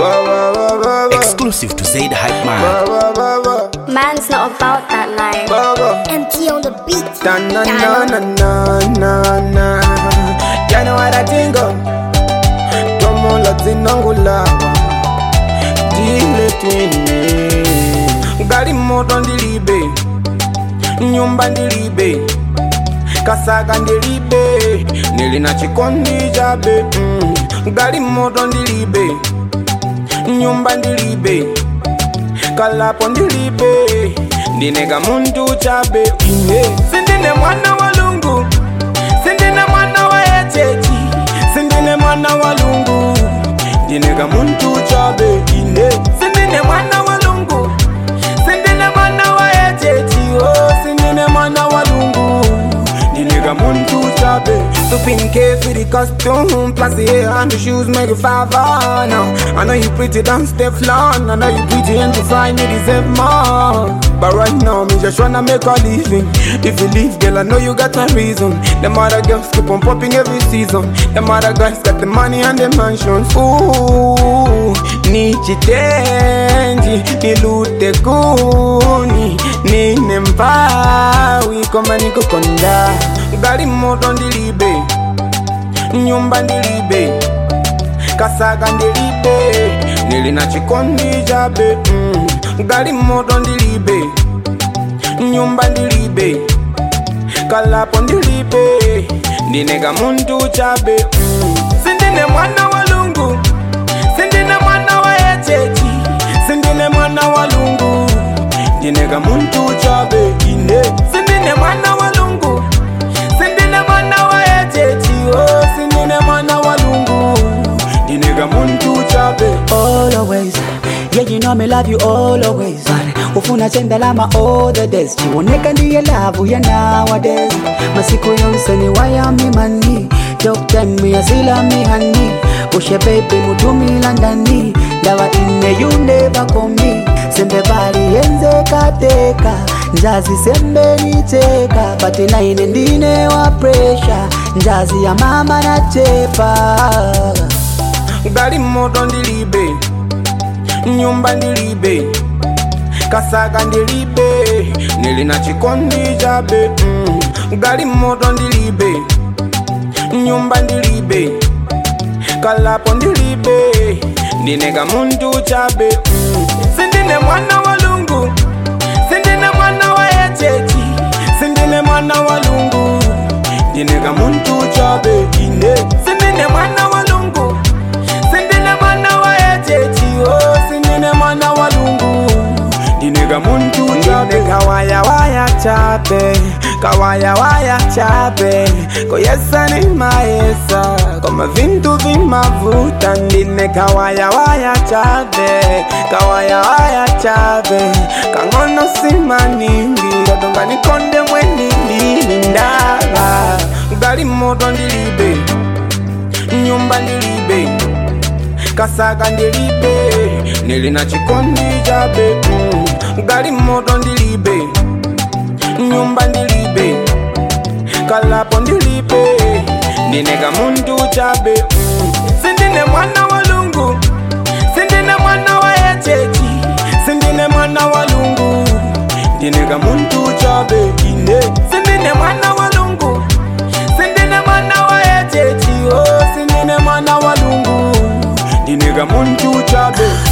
Exclusive to Zaid Hype Man. Man's not about that life. Empty on the beat. Na na na na na na. You know what I think of? Tomo lazinangula. Dile twini. Gari moto ndilibe. Nyumba ndilibe. Kasaga ndilibe. Nilina chikondi jabe. Gari moto ndilibe. Nyumba ndilibe. Kalapo ndilibe. Ndinega muntu chabe. Sindine mwana wa lungu. Sindine mwana wa echechi. Sindine mwana wa lungu. Ndinega muntu chabe. Sindine mwana wa lungu. Sindine mwana wa echechi. Oh, sindine mwana wa lungu. Ndinega muntu chabe. Supin K for the costume. Plus the hair and the shoes make a favor now. I know you pretty than Stefan. I know you pretty and you find you deserve more. But right now, me just wanna make a living. If you leave, girl, I know you got a reason. Them other girls keep on popping every season. Them other guys got the money and the mansions. Ooh, nichitenji, nilute kuni, ninembawi koma nikukonda. Gari moto ndilibe, nyumba ndilibe, kasaga ndilibe, nilina chikondi jabe. Gari moto ndilibe, nyumba ndilibe, kalapo ndilibe, ndinega muntu chabe. Sindine mwana wa lungu, sindine mwana wa echechi, sindine mwana wa lungu, ndinega muntu chabe. Sindine mwana wa lungu, sindine mwana wa echechi, oh, sindine mwana wa lungu, ndinega muntu chabe. Always, yeah, you know me love you always. Ufuna chenda lama all the days. Chioneka ndiye love ya nowadays. Masiku yonse ni waya mi mani. Top 10 mi asila mi hani. Ushe baby mutumi landani. Dawa ine you never call me. Sembe bari yenze kateka. Njazi sembe nicheka. Pati na ine ndine wa pressure. Njazi ya mama na chepa. Gari moto ndilibe, nyumba ndilibe, kasaga ndilibe, nilina chikondi jabe. Gari moto ndilibe, nyumba ndilibe, kalapo ndilibe, ndinega muntu chabe. Sindine mwana wa lungu, sindine mwana wa echechi, sindine mwana wa lungu, ndinega muntu chabe. Sindine mwana wa lungu, sindine mwana wa echechi, oh, sindine mwana wa lungu, ndinega muntu chabe. Kawaya waya chabe, kawaya waya chabe, koyesa ni maesa, koma vintu vimavuta. Ndine kawaya waya chabe, kawaya waya chabe, kangono simanindi, kadonga nikonde mwendi ndindala. Gari moto ndilibe, nyumba ndilibe, kasaga ndilibe, nilina chikondi jabe. Gari moto ndilibe, nyumba ndilibe, kalapo ndilibe, ndinega muntu chabe. Sindine mwana wa lungu, sindine mwana wa echechi, sindine mwana wa lungu, ndinega muntu chabe. Sindine mwana wa lungu, sindine mwana wa echechi, oh, sindine mwana wa lungu, ndinega muntu chabe.